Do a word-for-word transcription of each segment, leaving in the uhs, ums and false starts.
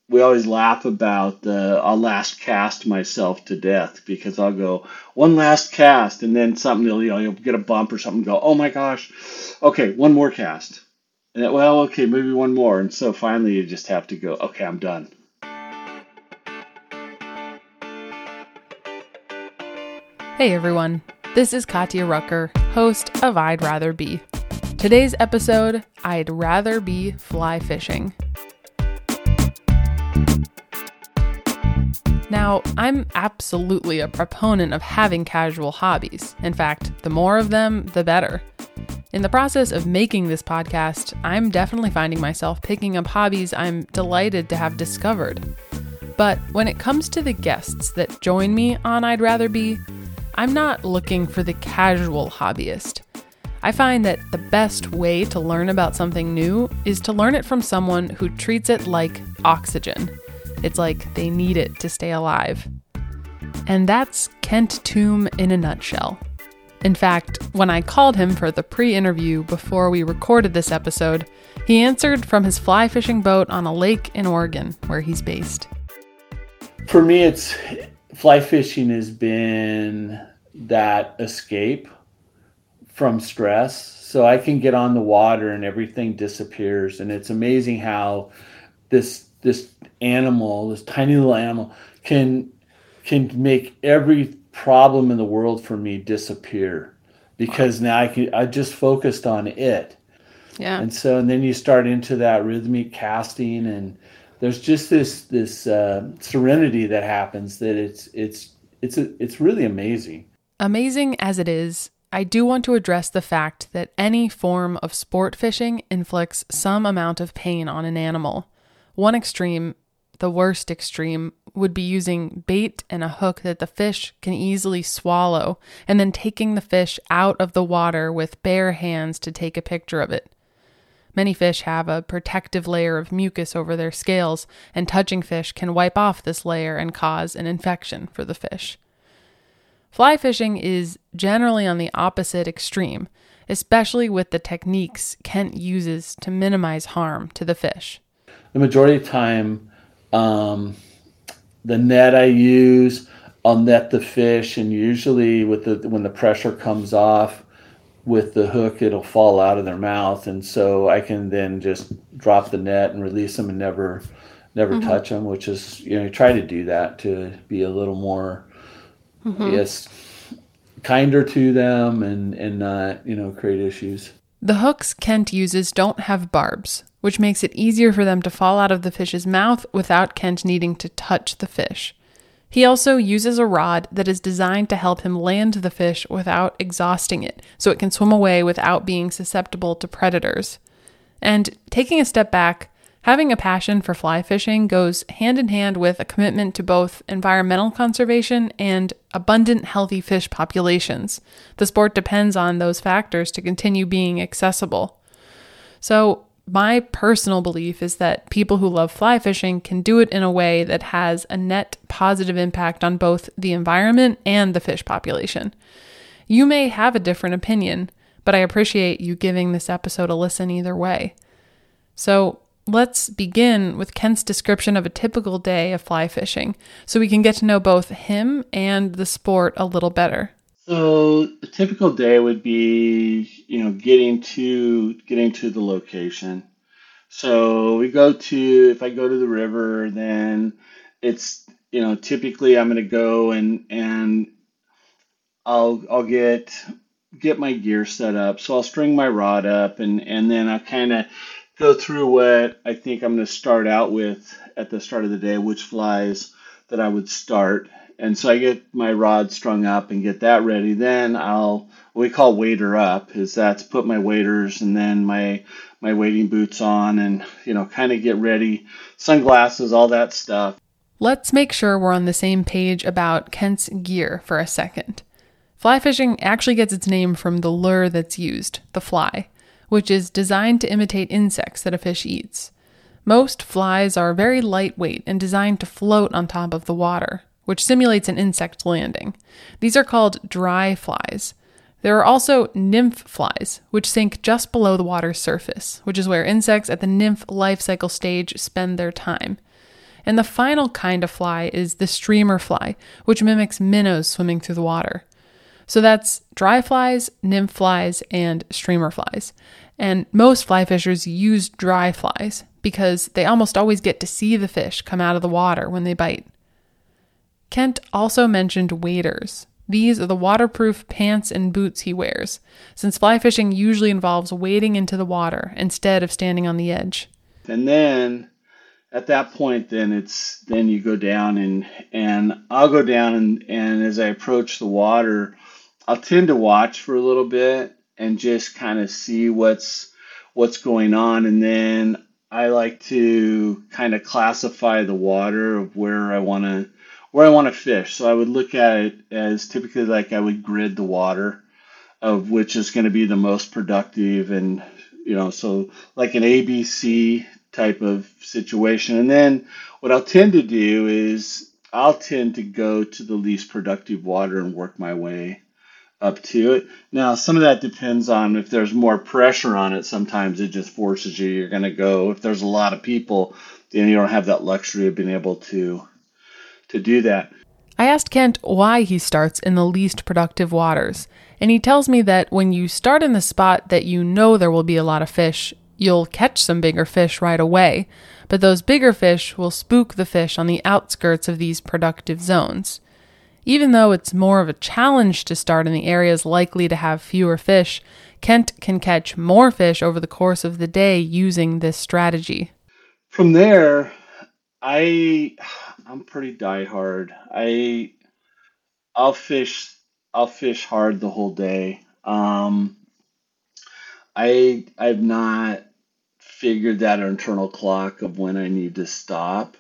we always laugh about the I'll last cast myself to death because I'll go one last cast and then something will, you know, you'll get a bump or something, go, oh my gosh, okay, one more cast. And then, well, okay, maybe one more. And so finally you just have to go, okay, I'm done. Hey everyone, this is Katya Rucker, host of I'd Rather Be. Today's episode, I'd rather be fly fishing. Now, I'm absolutely a proponent of having casual hobbies. In fact, the more of them, the better. In the process of making this podcast, I'm definitely finding myself picking up hobbies I'm delighted to have discovered. But when it comes to the guests that join me on I'd Rather Be, I'm not looking for the casual hobbyist. I find that the best way to learn about something new is to learn it from someone who treats it like oxygen. It's like they need it to stay alive. And that's Kent Toome in a nutshell. In fact, when I called him for the pre-interview before we recorded this episode, he answered from his fly fishing boat on a lake in Oregon, where he's based. For me, it's fly fishing has been that escape from stress. So I can get on the water and everything disappears. And it's amazing how this this animal, this tiny little animal, can can make every problem in the world for me disappear because now I can I just focused on it. Yeah. And so and then you start into that rhythmic casting, and there's just this this uh, serenity that happens that it's it's it's a, it's really amazing. Amazing as it is, I do want to address the fact that any form of sport fishing inflicts some amount of pain on an animal. One extreme, the worst extreme, would be using bait and a hook that the fish can easily swallow, and then taking the fish out of the water with bare hands to take a picture of it. Many fish have a protective layer of mucus over their scales, and touching fish can wipe off this layer and cause an infection for the fish. Fly fishing is generally on the opposite extreme, especially with the techniques Kent uses to minimize harm to the fish. The majority of the time, um, the net I use, I'll net the fish, and usually with the when the pressure comes off with the hook, it'll fall out of their mouth, and so I can then just drop the net and release them and never, never mm-hmm. touch them. Which is, you know, you try to do that to be a little more, mm-hmm. I guess, kinder to them and and not, you know, create issues. The hooks Kent uses don't have barbs, which makes it easier for them to fall out of the fish's mouth without Kent needing to touch the fish. He also uses a rod that is designed to help him land the fish without exhausting it, so it can swim away without being susceptible to predators. And taking a step back, having a passion for fly fishing goes hand in hand with a commitment to both environmental conservation and abundant, healthy fish populations. The sport depends on those factors to continue being accessible. So, my personal belief is that people who love fly fishing can do it in a way that has a net positive impact on both the environment and the fish population. You may have a different opinion, but I appreciate you giving this episode a listen either way. So, let's begin with Kent's description of a typical day of fly fishing, so we can get to know both him and the sport a little better. So a typical day would be, you know, getting to getting to the location. So we go to, if I go to the river, then it's, you know, typically I'm going to go and and I'll I'll get get my gear set up. So I'll string my rod up, and and then I'll kind of go through what I think I'm going to start out with at the start of the day, which flies that I would start. And so I get my rod strung up and get that ready. Then I'll, what we call wader up, is that's put my waders and then my my wading boots on and, you know, kind of get ready, sunglasses, all that stuff. Let's make sure we're on the same page about Kent's gear for a second. Fly fishing actually gets its name from the lure that's used, the fly, which is designed to imitate insects that a fish eats. Most flies are very lightweight and designed to float on top of the water, which simulates an insect landing. These are called dry flies. There are also nymph flies, which sink just below the water's surface, which is where insects at the nymph life cycle stage spend their time. And the final kind of fly is the streamer fly, which mimics minnows swimming through the water. So that's dry flies, nymph flies, and streamer flies. And most fly fishers use dry flies because they almost always get to see the fish come out of the water when they bite. Kent also mentioned waders. These are the waterproof pants and boots he wears, since fly fishing usually involves wading into the water instead of standing on the edge. And then at that point, then it's then you go down and and I'll go down and, and as I approach the water, I'll tend to watch for a little bit and just kind of see what's what's going on, and then I like to kind of classify the water of where I want to where I want to fish. So I would look at it as typically like I would grid the water of which is going to be the most productive, and you know, so like an A B C type of situation. And then what I'll tend to do is I'll tend to go to the least productive water and work my way up to it. Now, some of that depends on if there's more pressure on it. Sometimes it just forces you. You're going to go. If there's a lot of people, then you don't have that luxury of being able to to do that. I asked Kent why he starts in the least productive waters, and he tells me that when you start in the spot that you know there will be a lot of fish, you'll catch some bigger fish right away, but those bigger fish will spook the fish on the outskirts of these productive zones. Even though it's more of a challenge to start in the areas likely to have fewer fish, Kent can catch more fish over the course of the day using this strategy. From there, I I'm pretty diehard. I I'll fish I'll fish hard the whole day. Um, I I've not figured that internal clock of when I need to stop.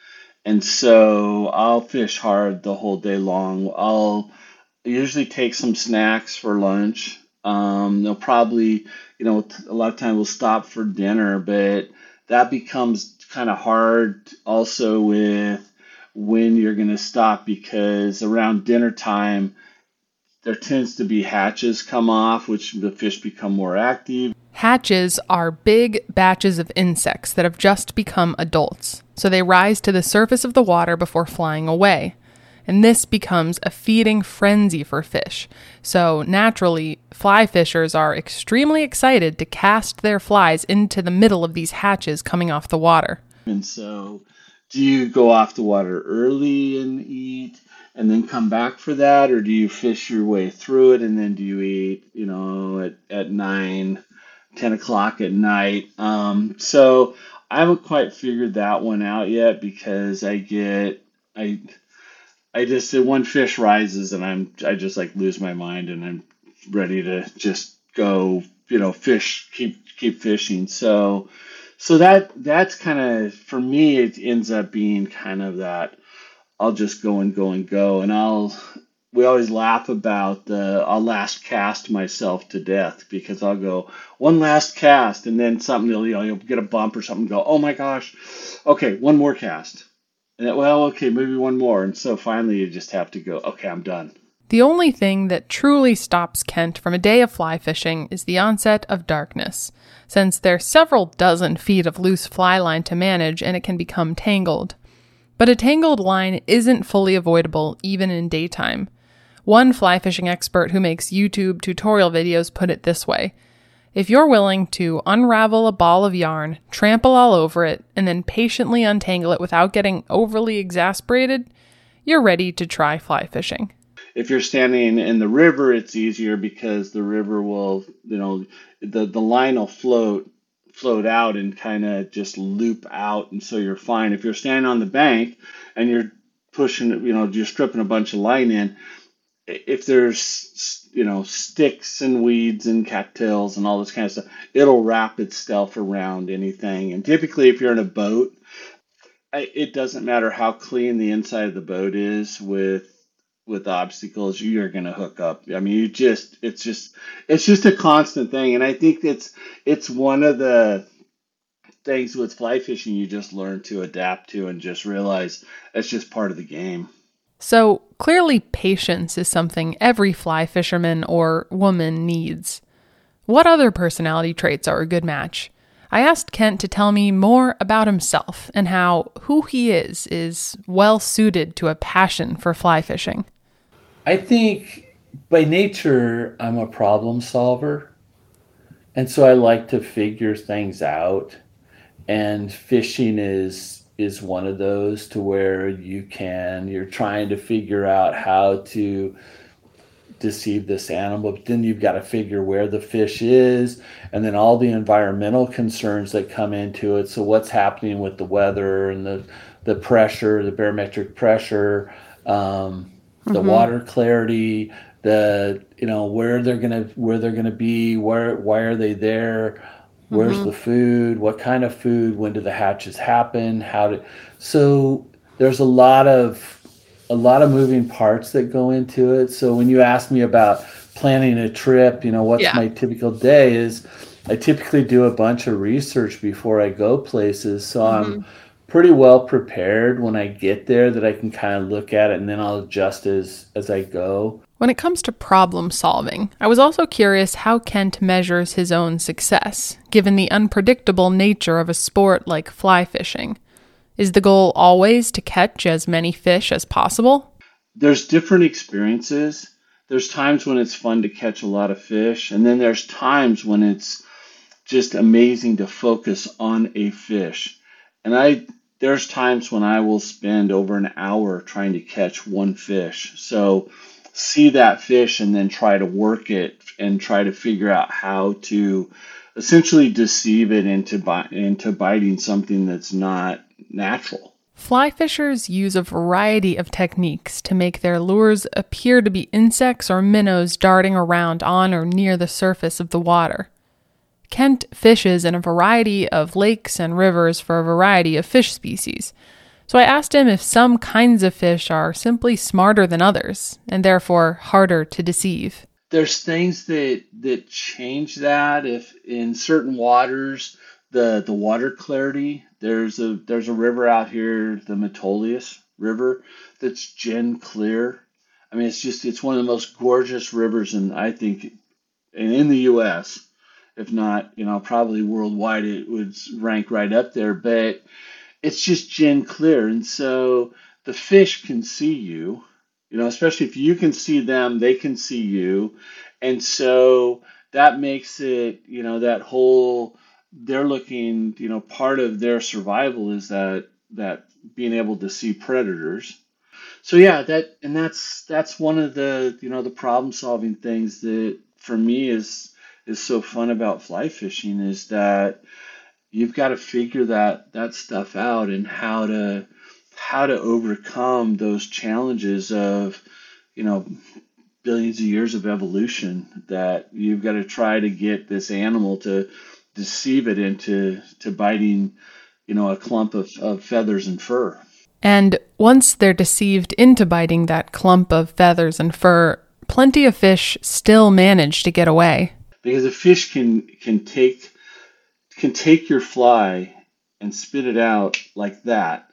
And so I'll fish hard the whole day long. I'll usually take some snacks for lunch. Um, they'll probably, you know, a lot of times we'll stop for dinner, but that becomes kind of hard also with when you're going to stop, because around dinner time, there tends to be hatches come off, which the fish become more active. Hatches are big batches of insects that have just become adults, so they rise to the surface of the water before flying away. And this becomes a feeding frenzy for fish. So naturally, fly fishers are extremely excited to cast their flies into the middle of these hatches coming off the water. And so do you go off the water early and eat and then come back for that? Or do you fish your way through it and then do you eat, you know, at, at nine, ten o'clock at night? Um, so I haven't quite figured that one out yet, because I get, I, I just, one fish rises and I'm, I just like lose my mind and I'm ready to just go, you know, fish, keep, keep fishing. So, so that, that's kind of, for me, it ends up being kind of that, I'll just go and go and go. And I'll, we always laugh about the, I'll last cast myself to death, because I'll go one last cast and then something, you'll, you know, you'll get a bump or something, go, oh my gosh, okay, one more cast. And then, well, okay, maybe one more. And so finally you just have to go, okay, I'm done. The only thing that truly stops Kent from a day of fly fishing is the onset of darkness, since there's several dozen feet of loose fly line to manage and it can become tangled. But a tangled line isn't fully avoidable even in daytime. One fly fishing expert who makes YouTube tutorial videos put it this way: if you're willing to unravel a ball of yarn, trample all over it, and then patiently untangle it without getting overly exasperated, you're ready to try fly fishing. If you're standing in the river, it's easier because the river will, you know, the, the line will float float out and kind of just loop out, and so you're fine. If you're standing on the bank and you're pushing, you know, you're stripping a bunch of line in, if there's, you know, sticks and weeds and cattails and all this kind of stuff, it'll wrap itself around anything. And typically, if you're in a boat, it doesn't matter how clean the inside of the boat is with with obstacles, you're going to hook up. I mean, you just, it's just, it's just a constant thing. And I think it's, it's one of the things with fly fishing you just learn to adapt to and just realize it's just part of the game. So clearly patience is something every fly fisherman or woman needs. What other personality traits are a good match? I asked Kent to tell me more about himself and how who he is is well suited to a passion for fly fishing. I think by nature, I'm a problem solver. And so I like to figure things out. And fishing is is one of those to where you can, you're trying to figure out how to deceive this animal, but then you've got to figure where the fish is and then all the environmental concerns that come into it. So what's happening with the weather and the the pressure, the barometric pressure, um, the mm-hmm. water clarity, the you know where they're gonna where they're gonna be, where why are they there, where's mm-hmm. the food, what kind of food, when do the hatches happen, how to so there's a lot of a lot of moving parts that go into it. So when you ask me about planning a trip, you know, what's yeah. my typical day is I typically do a bunch of research before I go places. So mm-hmm. I'm pretty well prepared when I get there that I can kind of look at it and then I'll adjust as, as I go. When it comes to problem solving, I was also curious how Kent measures his own success, given the unpredictable nature of a sport like fly fishing. Is the goal always to catch as many fish as possible? There's different experiences. There's times when it's fun to catch a lot of fish, and then there's times when it's just amazing to focus on a fish. And I there's times when I will spend over an hour trying to catch one fish. So see that fish and then try to work it and try to figure out how to essentially deceive it into bi- into biting something that's not natural. Fly fishers use a variety of techniques to make their lures appear to be insects or minnows darting around on or near the surface of the water. Kent fishes in a variety of lakes and rivers for a variety of fish species. So I asked him if some kinds of fish are simply smarter than others and therefore harder to deceive. There's things that that change that. If in certain waters the the water clarity, there's a there's a river out here, the Metolius River, that's gin clear. I mean, it's just it's one of the most gorgeous rivers, and I think, and in the U S, if not, you know, probably worldwide, it would rank right up there. But it's just gin clear, and so the fish can see you. You know, especially if you can see them, they can see you, and so that makes it, you know, that whole they're looking, you know, part of their survival is that that being able to see predators. So yeah, that and that's that's one of the, you know, the problem solving things that for me is is so fun about fly fishing is that you've got to figure that that stuff out and how to how to overcome those challenges of, you know, billions of years of evolution that you've got to try to get this animal to deceive it into to biting, you know, a clump of, of feathers and fur. And once they're deceived into biting that clump of feathers and fur, plenty of fish still manage to get away. Because a fish can can take can take your fly and spit it out like that,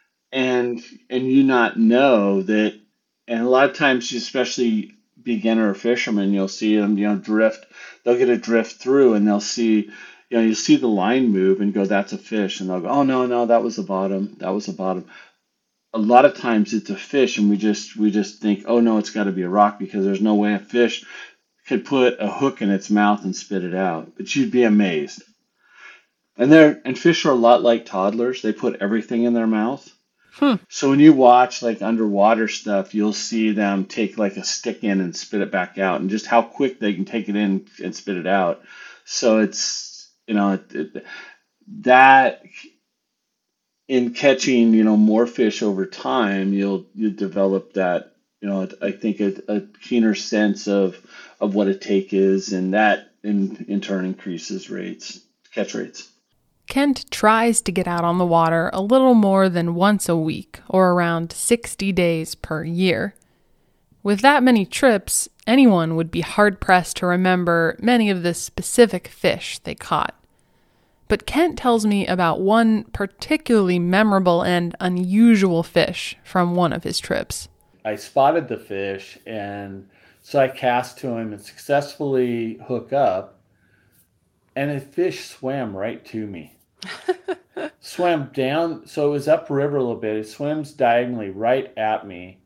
and and you not know that. And a lot of times, especially beginner fishermen, you'll see them, you know, drift. They'll get a drift through, and they'll see. You know, you see the line move and go, that's a fish. And they'll go, oh, no, no, that was the bottom. That was the bottom. A lot of times it's a fish, and we just we just think, oh, no, it's got to be a rock because there's no way a fish could put a hook in its mouth and spit it out. But you'd be amazed. And they're and fish are a lot like toddlers. They put everything in their mouth. Hmm. So when you watch like underwater stuff, you'll see them take like a stick in and spit it back out, and just how quick they can take it in and spit it out. So it's, you know, it, it, that in catching, you know, more fish over time, you'll you develop that, you know, I think a, a keener sense of of what a take is, and that in in turn increases rates, catch rates. Kent tries to get out on the water a little more than once a week, or around sixty days per year. With that many trips, anyone would be hard-pressed to remember many of the specific fish they caught. But Kent tells me about one particularly memorable and unusual fish from one of his trips. I spotted the fish, and so I cast to him and successfully hook up. and a fish swam right to me. Swam down, so it was upriver a little bit. It swims diagonally right at me,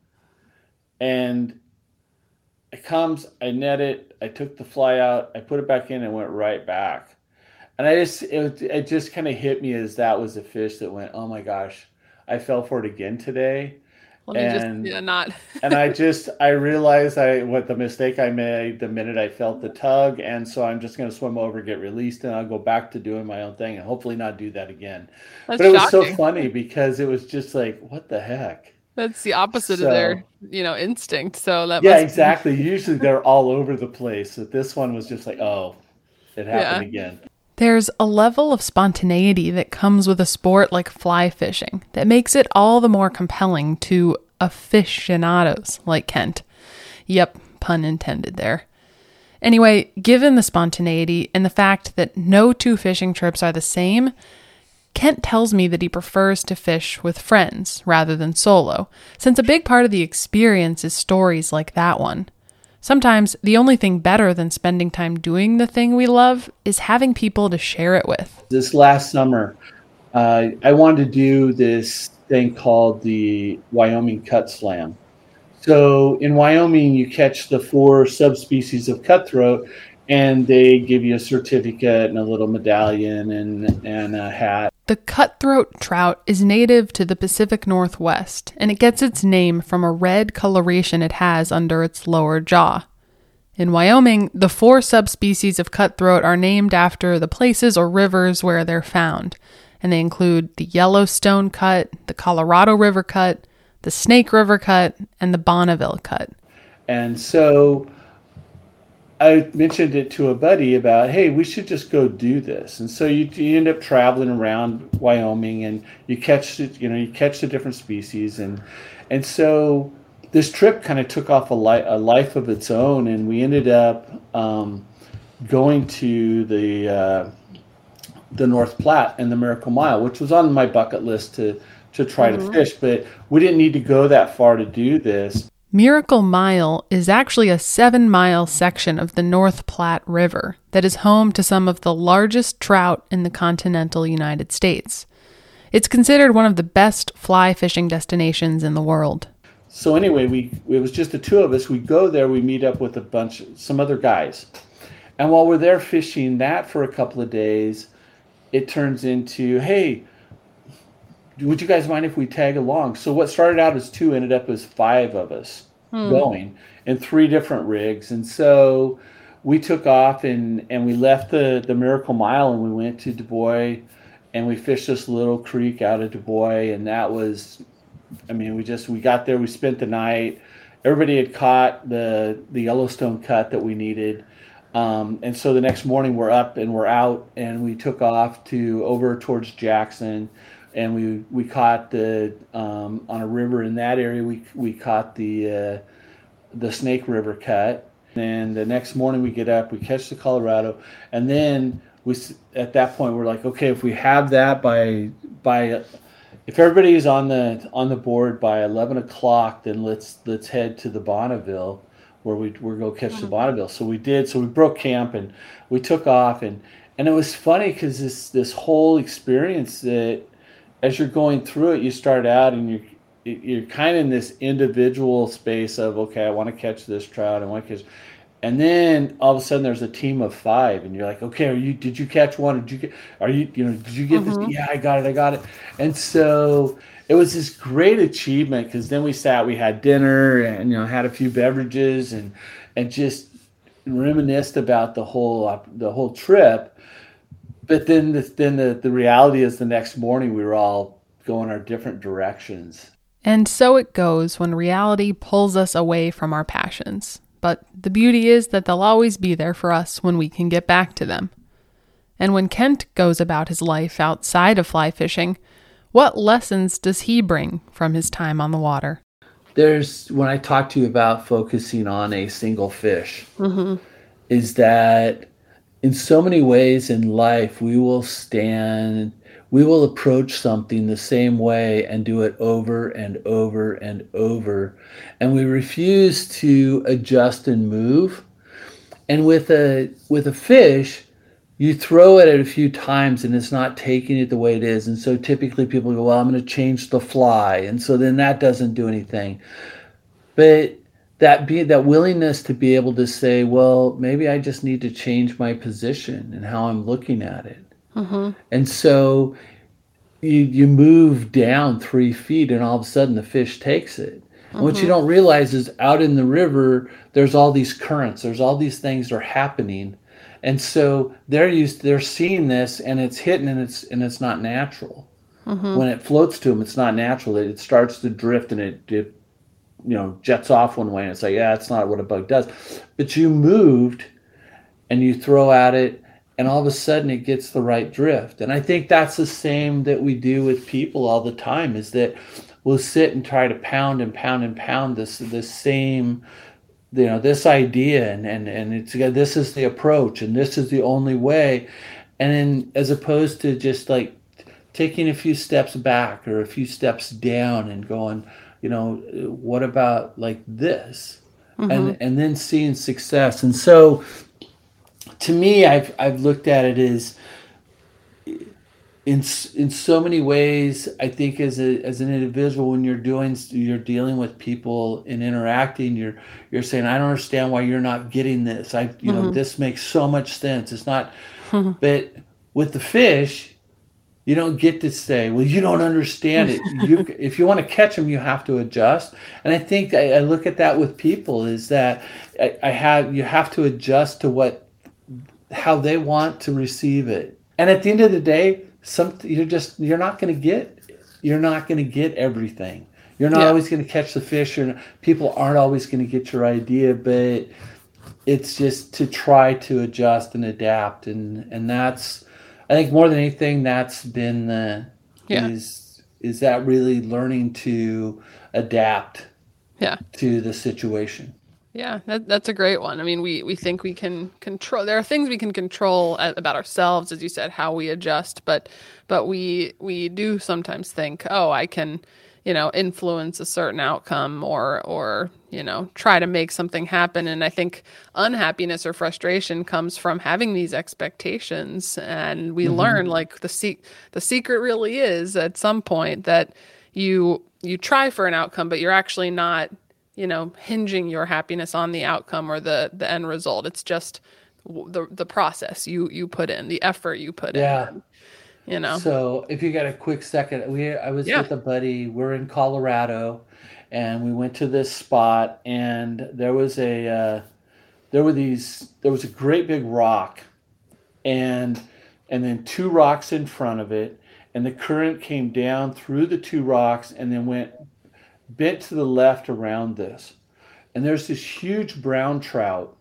and it comes. I net it. I took the fly out. I put it back in and went right back. And I just it, it just kind of hit me as that was a fish that went, oh my gosh, I fell for it again today. Let me And just, yeah, not. and I just I realized I what the mistake I made the minute I felt the tug, and so I'm just going to swim over, get released, and I'll go back to doing my own thing and hopefully not do that again. That's But it was so shocking. funny because it was just like, what the heck? That's the opposite So of their, you know, instinct. So that yeah, must exactly. Usually they're all over the place. But this one was just like, oh, it happened Yeah. again. There's a level of spontaneity that comes with a sport like fly fishing that makes it all the more compelling to aficionados like Kent. Yep, pun intended there. Anyway, given the spontaneity and the fact that no two fishing trips are the same, Kent tells me that he prefers to fish with friends rather than solo, since a big part of the experience is stories like that one. Sometimes the only thing better than spending time doing the thing we love is having people to share it with. This last summer, uh, I wanted to do this thing called the Wyoming Cut Slam. So in Wyoming, you catch the four subspecies of cutthroat, and they give you a certificate and a little medallion and, and a hat. The cutthroat trout is native to the Pacific Northwest, and it gets its name from a red coloration it has under its lower jaw. In Wyoming, the four subspecies of cutthroat are named after the places or rivers where they're found, and they include the Yellowstone Cut, the Colorado River Cut, the Snake River Cut, and the Bonneville Cut. And so I mentioned it to a buddy about, hey, we should just go do this. And so you, you end up traveling around Wyoming, and you catch the, you know you catch the different species, and and so this trip kind of took off a, li- a life of its own, and we ended up um, going to the uh, the North Platte and the Miracle Mile, which was on my bucket list to to try mm-hmm. to fish, but we didn't need to go that far to do this. Miracle Mile is actually a seven-mile section of the North Platte River that is home to some of the largest trout in the continental United States. It's considered one of the best fly fishing destinations in the world. So anyway, we it was just the two of us. We go there, we meet up with a bunch, some other guys. And while we're there fishing that for a couple of days, it turns into, hey, would you guys mind if we tag along? So what started out as two ended up as five of us hmm. going in three different rigs. And so we took off and, and we left the, the Miracle Mile, and we went to Du Bois, and we fished this little creek out of Du Bois. And that was, I mean, we just, we got there, we spent the night. Everybody had caught the, the Yellowstone cut that we needed. Um, and so the next morning we're up and we're out, and we took off to over towards Jackson. And we, we caught the um, on a river in that area. We we caught the uh, the Snake River Cut. And the next morning we get up, we catch the Colorado, and then we at that point we're like, okay, if we have that by by if everybody's on the on the board by eleven o'clock, then let's let's head to the Bonneville where we we're go catch the Bonneville. So we did. So we broke camp and we took off, and and it was funny because this this whole experience that, as you're going through it, you start out and you're, you're kind of in this individual space of, okay, I want to catch this trout, I want to catch, and then all of a sudden there's a team of five, and you're like, okay, are you, did you catch one? Did you get, are you, you know, did you get mm-hmm. this? Yeah, I got it, I got it. And so it was this great achievement, because then we sat, we had dinner, and, you know, had a few beverages, and, and just reminisced about the whole, the whole trip. But then, the, then the, the reality is the next morning we were all going our different directions. And so it goes when reality pulls us away from our passions. But the beauty is that they'll always be there for us when we can get back to them. And when Kent goes about his life outside of fly fishing, what lessons does he bring from his time on the water? There's, when I talk to you about focusing on a single fish, mm-hmm. is that in so many ways in life, we will stand, we will approach something the same way and do it over and over and over. And we refuse to adjust and move. And with a with a fish, you throw it at a few times and it's not taking it the way it is. And so typically people go, well, I'm going to change the fly. And so then that doesn't do anything. But that be that willingness to be able to say, well, maybe I just need to change my position and how I'm looking at it. Mm-hmm. And so you you move down three feet and all of a sudden the fish takes it. And mm-hmm. what you don't realize is out in the river, there's all these currents, there's all these things that are happening. And so they're used, they're seeing this and it's hitting and it's and it's not natural. Mm-hmm. When it floats to them, it's not natural. It, it starts to drift and it, it you know, jets off one way and it's like, yeah, it's not what a bug does. But you moved and you throw at it and all of a sudden it gets the right drift. And I think that's the same that we do with people all the time, is that we'll sit and try to pound and pound and pound this this same, you know, this idea, and, and, and it's this is the approach and this is the only way. And then as opposed to just like taking a few steps back or a few steps down and going, you know, what about like this? Mm-hmm. And and then seeing success. And so to me, I've I've looked at it as in in so many ways. I think as a as an individual, when you're doing you're dealing with people and interacting, you're you're saying, I don't understand why you're not getting this. I you mm-hmm. know, this makes so much sense. It's not, mm-hmm. but with the fish, you don't get to say, well, you don't understand it. You, if you want to catch them, you have to adjust. And I think I, I look at that with people is that I, I have you have to adjust to what how they want to receive it. And at the end of the day, some you're just you're not going to get you're not going to get everything. You're not yeah. always going to catch the fish. You're not, people aren't always going to get your idea, but it's just to try to adjust and adapt, and and that's. I think more than anything, that's been the yeah. is is that really learning to adapt yeah. to the situation. Yeah, that, that's a great one. I mean, we, we think we can control. There are things we can control about ourselves, as you said, how we adjust. But but we we do sometimes think, oh, I can, you know, influence a certain outcome or or you know try to make something happen. And I think unhappiness or frustration comes from having these expectations. And we mm-hmm. learn like the se- the secret really is at some point that you you try for an outcome, but you're actually not, you know, hinging your happiness on the outcome or the, the end result. It's just the the process you, you put in, the effort you put yeah. in, you know? So if you got a quick second, we, I was yeah. with a buddy, we're in Colorado and we went to this spot and there was a, uh, there were these, there was a great big rock and, and then two rocks in front of it. And the current came down through the two rocks and then went bent to the left around this, and there's this huge brown trout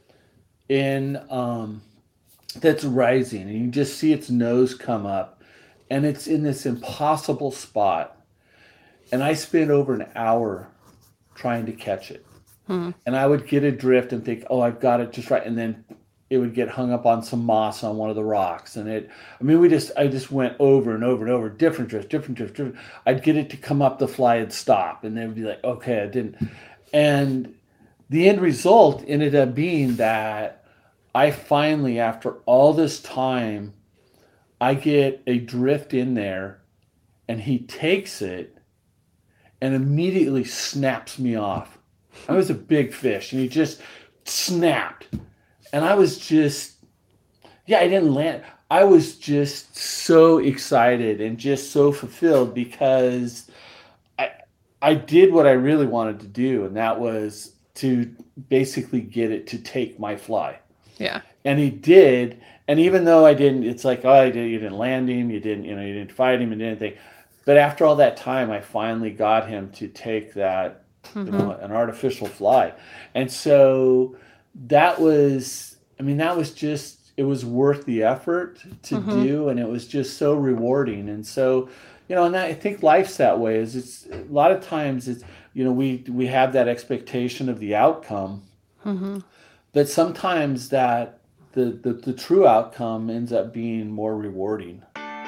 in um that's rising, and you just see its nose come up, and it's in this impossible spot. And I spent over an hour trying to catch it. Hmm. And I would get adrift and think, oh, I've got it just right, and then it would get hung up on some moss on one of the rocks. And it, I mean, we just, I just went over and over and over, different drifts, different drifts, different. I'd get it to come up, the fly would stop, and then be like, okay, I didn't. And the end result ended up being that I finally, after all this time, I get a drift in there, and he takes it and immediately snaps me off. I was a big fish, and he just snapped. And I was just, yeah, I didn't land. I was just so excited and just so fulfilled because I I did what I really wanted to do, and that was to basically get it to take my fly. Yeah. And he did. And even though I didn't, it's like, oh, you didn't land him, you didn't, you know, you didn't fight him and anything. But after all that time, I finally got him to take that, mm-hmm. you know, an artificial fly. And so that was, I mean, that was just, it was worth the effort to mm-hmm. do, and it was just so rewarding. And so, you know, and that, I think life's that way. Is it's a lot of times it's, you know, we we have that expectation of the outcome, mm-hmm. but sometimes that the, the the true outcome ends up being more rewarding.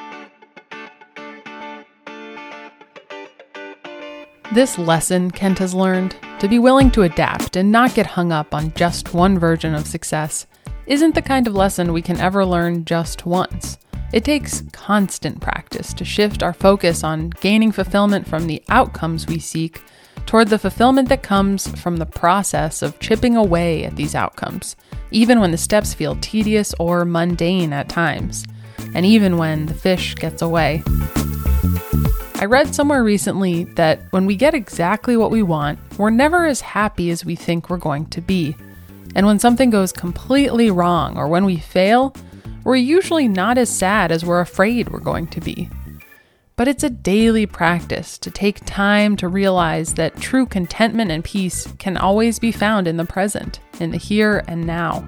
This lesson Kent has learned, to be willing to adapt and not get hung up on just one version of success, isn't the kind of lesson we can ever learn just once. It takes constant practice to shift our focus on gaining fulfillment from the outcomes we seek toward the fulfillment that comes from the process of chipping away at these outcomes, even when the steps feel tedious or mundane at times, and even when the fish gets away. I read somewhere recently that when we get exactly what we want, we're never as happy as we think we're going to be. And when something goes completely wrong or when we fail, we're usually not as sad as we're afraid we're going to be. But it's a daily practice to take time to realize that true contentment and peace can always be found in the present, in the here and now.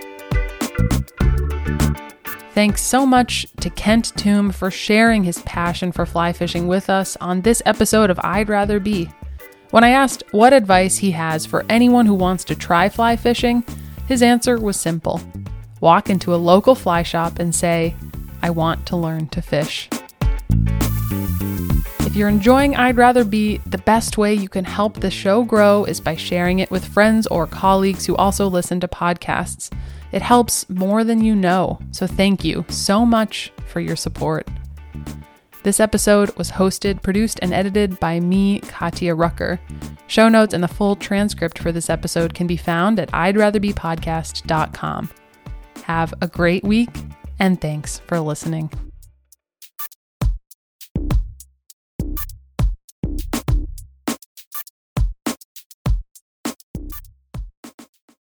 Thanks so much to Kent Toome for sharing his passion for fly fishing with us on this episode of I'd Rather Be. When I asked what advice he has for anyone who wants to try fly fishing, his answer was simple. Walk into a local fly shop and say, "I want to learn to fish." If you're enjoying I'd Rather Be, the best way you can help the show grow is by sharing it with friends or colleagues who also listen to podcasts. It helps more than you know, so thank you so much for your support. This episode was hosted, produced, and edited by me, Katya Rucker. Show notes and the full transcript for this episode can be found at I'd rather be podcast dot com. Have a great week, and thanks for listening.